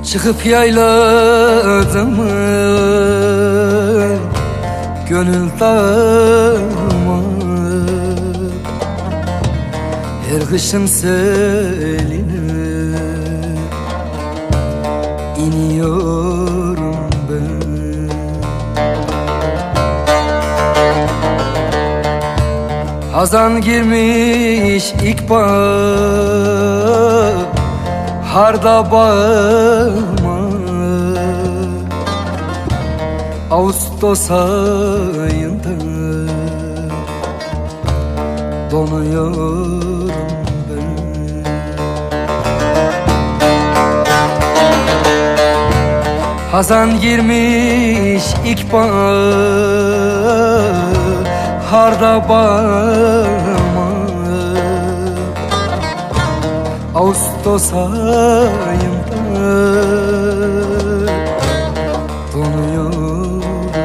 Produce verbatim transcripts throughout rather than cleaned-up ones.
Çıkıp yayladım gönül dağıma, her kışın seline iniyorum ben. Hazan girmiş ilk baharda bağıma, Ağustos ayında donuyorum ben. Hazan girmiş ilk baharda bağıma, Ağustos ayında donuyorum.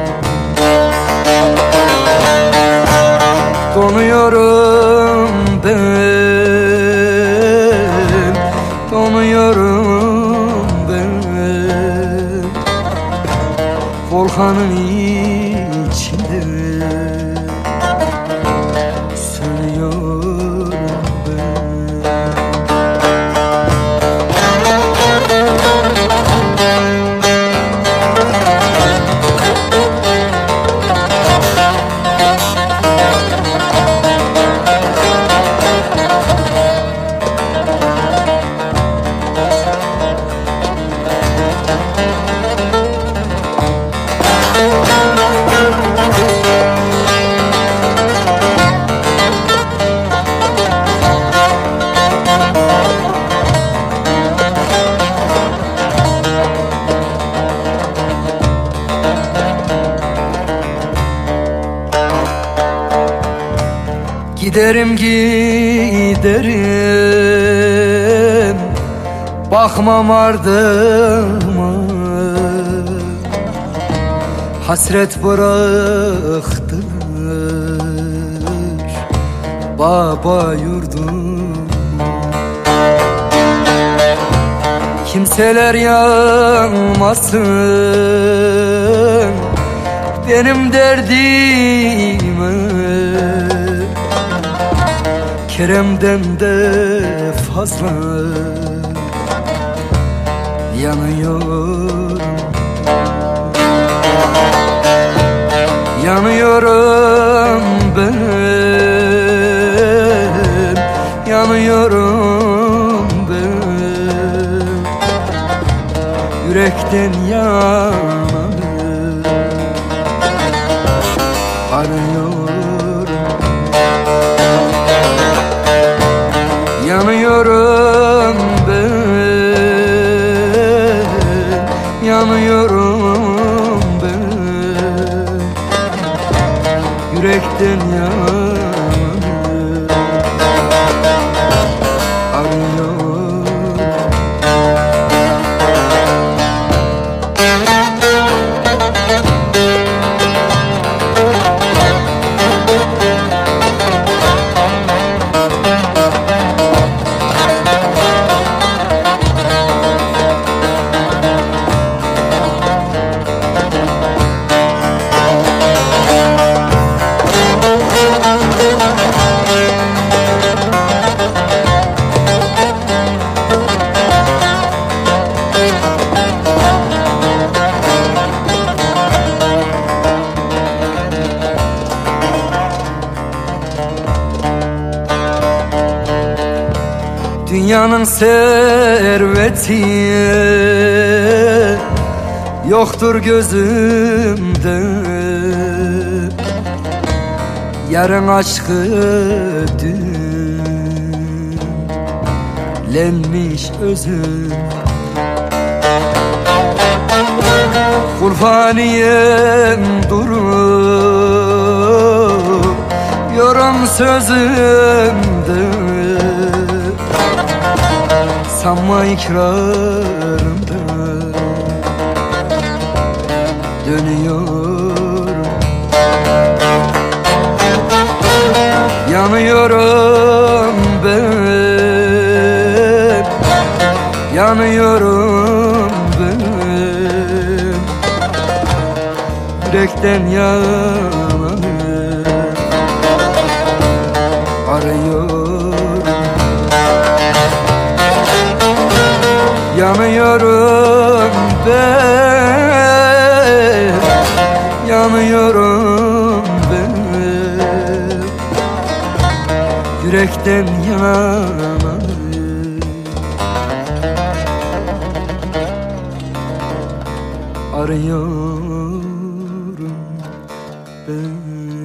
Donuyorum ben, donuyorum ben, volkanın içinde sönüyorum ben. Giderim giderim, bakmam ardıma, hasret bıraktır baba yurdum. Kimseler yanmasın benim derdime, Kerem'den de fazla yanıyorum. Yanıyorum ben, yanıyorum ben, yürekten yananı arıyorum. Yanıyorum ben, yanıyorum ben, yürekten yananı arıyorum. Dünyanın serveti yoktur gözümde, yarın aşkı dünlenmiş özüm. Kurbaniyem durup yorum sözümde, sanma ikrarımda dönüyorum. Yanıyorum ben, yanıyorum ben, yürekten yanarım. Arıyorum, yanıyorum ben, yanıyorum ben, yürekten yanarım. Arıyorum ben.